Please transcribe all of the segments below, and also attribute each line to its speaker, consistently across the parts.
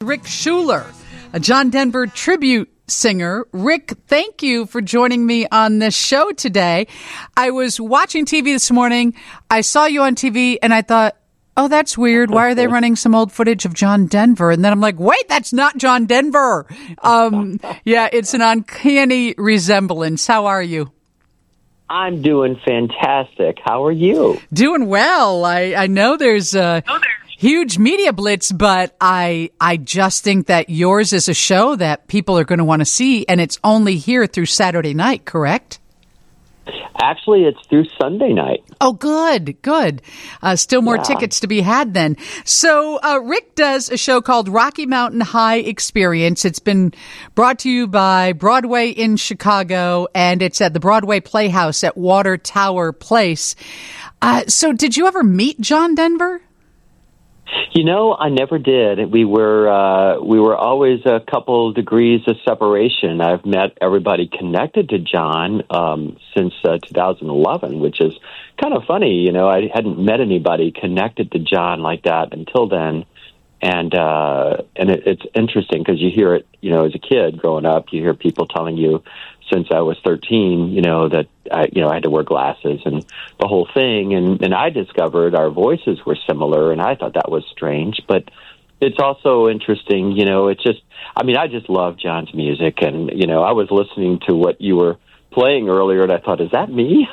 Speaker 1: Rick Schuler, a John Denver tribute singer. Rick, thank you for joining me on this show today. I was watching TV this morning. I saw you on TV and I thought, oh, that's weird. Why are they running some old footage of John Denver? And then I'm like, wait, that's not John Denver. Yeah, it's an uncanny resemblance. How are you?
Speaker 2: I'm doing fantastic. How are you?
Speaker 1: Doing well. I know there's a huge media blitz, but I just think that yours is a show that people are going to want to see, and it's only here through Saturday night, correct?
Speaker 2: Actually, it's through Sunday night.
Speaker 1: Oh, good. Still more tickets to be had then. So Rick does a show called Rocky Mountain High Experience. It's been brought to you by Broadway in Chicago, and it's at the Broadway Playhouse at Water Tower Place. So did you ever meet John Denver?
Speaker 2: You know, I never did. We were always a couple degrees of separation. I've met everybody connected to John since 2011, which is kind of funny. You know, I hadn't met anybody connected to John like that until then, and it's interesting because you hear it. You know, as a kid growing up, you hear people telling you since I was 13, you know, that I had to wear glasses and the whole thing. And I discovered our voices were similar, and I thought that was strange. But it's also interesting, you know, it's just, I mean, I just love John's music. And, you know, I was listening to what you were playing earlier, and I thought, is that me?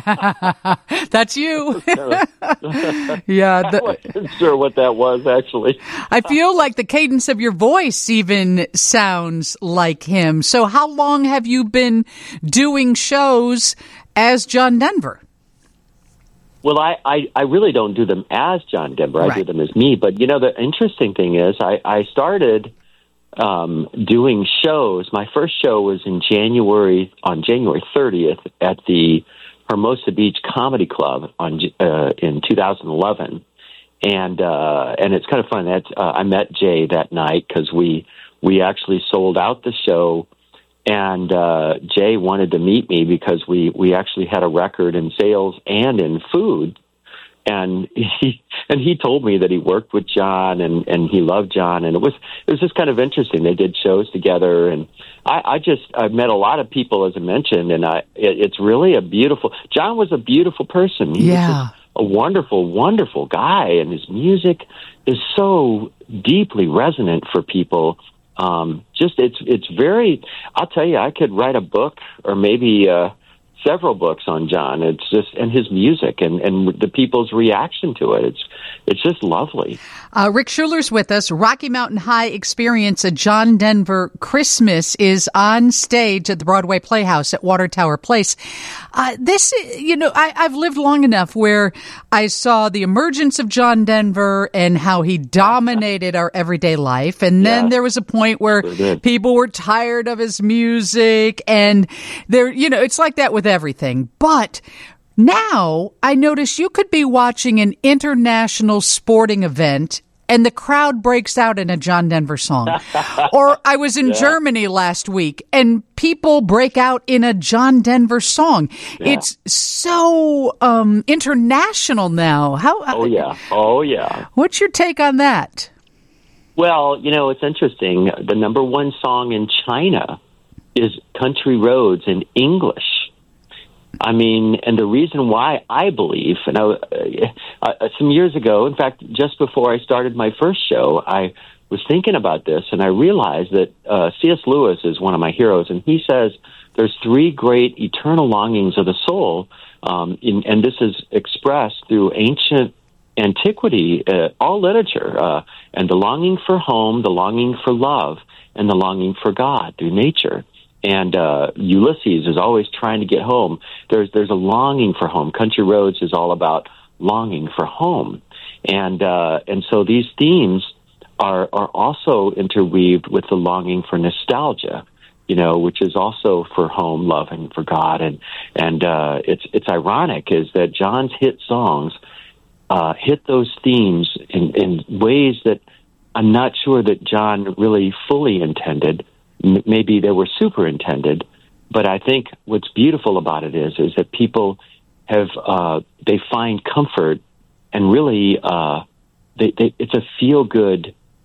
Speaker 1: That's you.
Speaker 2: Yeah. I wasn't sure what that was, actually.
Speaker 1: I feel like the cadence of your voice even sounds like him. So how long have you been doing shows as John Denver?
Speaker 2: Well, I really don't do them as John Denver. I do them as me. But, you know, the interesting thing is I started doing shows. My first show was on January 30th at the Hermosa Beach Comedy Club in 2011, and it's kind of fun. I met Jay that night because we actually sold out the show, and Jay wanted to meet me because we actually had a record in sales and in food. And he told me that he worked with John and he loved John, and it was just kind of interesting. They did shows together, and I've met a lot of people, as I mentioned, and it's really a beautiful. John was a beautiful person. He was just a wonderful, wonderful guy, and his music is so deeply resonant for people. It's very. I'll tell you, I could write a book or maybe several books on John. It's just, and his music and the people's reaction to it. It's just lovely.
Speaker 1: Rick Schuler's with us. Rocky Mountain High Experience, a John Denver Christmas, is on stage at the Broadway Playhouse at Water Tower Place. I've lived long enough where I saw the emergence of John Denver and how he dominated our everyday life. And then there was a point where people were tired of his music, and it's like that with everything. But now I notice you could be watching an international sporting event and the crowd breaks out in a John Denver song. Or I was in Germany last week and people break out in a John Denver song. Yeah. It's so international now.
Speaker 2: Oh, yeah.
Speaker 1: What's your take on that?
Speaker 2: Well, you know, it's interesting. The number one song in China is Country Roads in English. I mean, and the reason why I believe, and some years ago, in fact, just before I started my first show, I was thinking about this, and I realized that C.S. Lewis is one of my heroes, and he says there's three great eternal longings of the soul, and this is expressed through ancient antiquity, all literature, and the longing for home, the longing for love, and the longing for God through nature. And Ulysses is always trying to get home. There's a longing for home. Country Roads is all about longing for home, and so these themes are also interweaved with the longing for nostalgia, you know, which is also for home, love, and for God. And it's ironic is that John's hit songs hit those themes in ways that I'm not sure that John really fully intended. Maybe they were superintended, but I think what's beautiful about it is that people have they find comfort, and really it's a feel good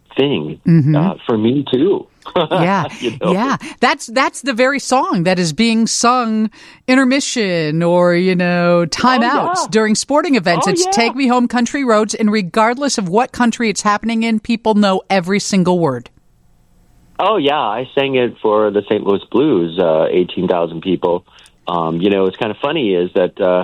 Speaker 2: thing for me too.
Speaker 1: Yeah, yeah. That's the very song that is being sung intermission or timeouts during sporting events. It's "Take Me Home, Country Roads," and regardless of what country it's happening in, people know every single word.
Speaker 2: Oh yeah, I sang it for the St. Louis Blues, 18,000 people. It's kind of funny is that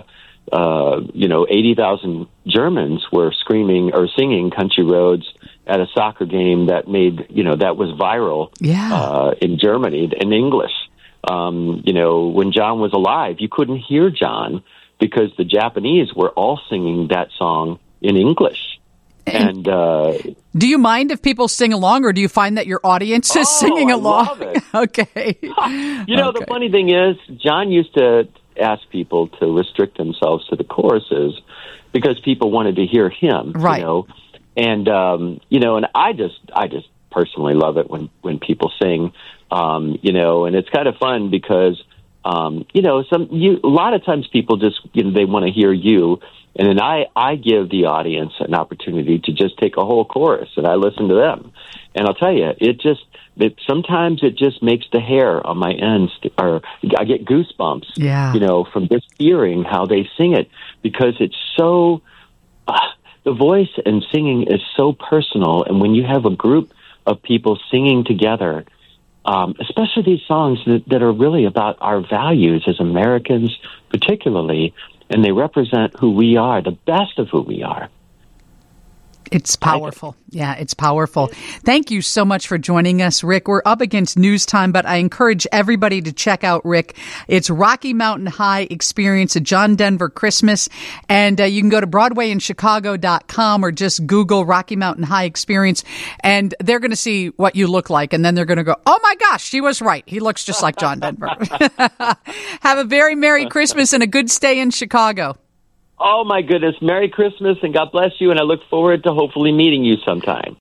Speaker 2: 80,000 Germans were screaming or singing "Country Roads" at a soccer game that that was viral in Germany in English. When John was alive, you couldn't hear John because the Japanese were all singing that song in English. And
Speaker 1: do you mind if people sing along, or do you find that your audience is singing along?
Speaker 2: Love it.
Speaker 1: Okay.
Speaker 2: The funny thing is, John used to ask people to restrict themselves to the choruses because people wanted to hear him.
Speaker 1: Right.
Speaker 2: And and I just personally love it when people sing. And it's kind of fun because a lot of times people just they want to hear you. And then I give the audience an opportunity to just take a whole chorus, and I listen to them. And I'll tell you, sometimes it just makes the hair on my ends, or I get goosebumps, from just hearing how they sing it, because it's so, the voice and singing is so personal. And when you have a group of people singing together, especially these songs that are really about our values as Americans, particularly, and they represent who we are, the best of who we are.
Speaker 1: It's powerful. Yeah, it's powerful. Thank you so much for joining us, Rick. We're up against news time, but I encourage everybody to check out Rick. It's Rocky Mountain High Experience, a John Denver Christmas. And you can go to BroadwayInChicago.com or just Google Rocky Mountain High Experience, and they're going to see what you look like. And then they're going to go, oh my gosh, she was right. He looks just like John Denver. Have a very Merry Christmas and a good stay in Chicago.
Speaker 2: Oh, my goodness. Merry Christmas, and God bless you, and I look forward to hopefully meeting you sometime.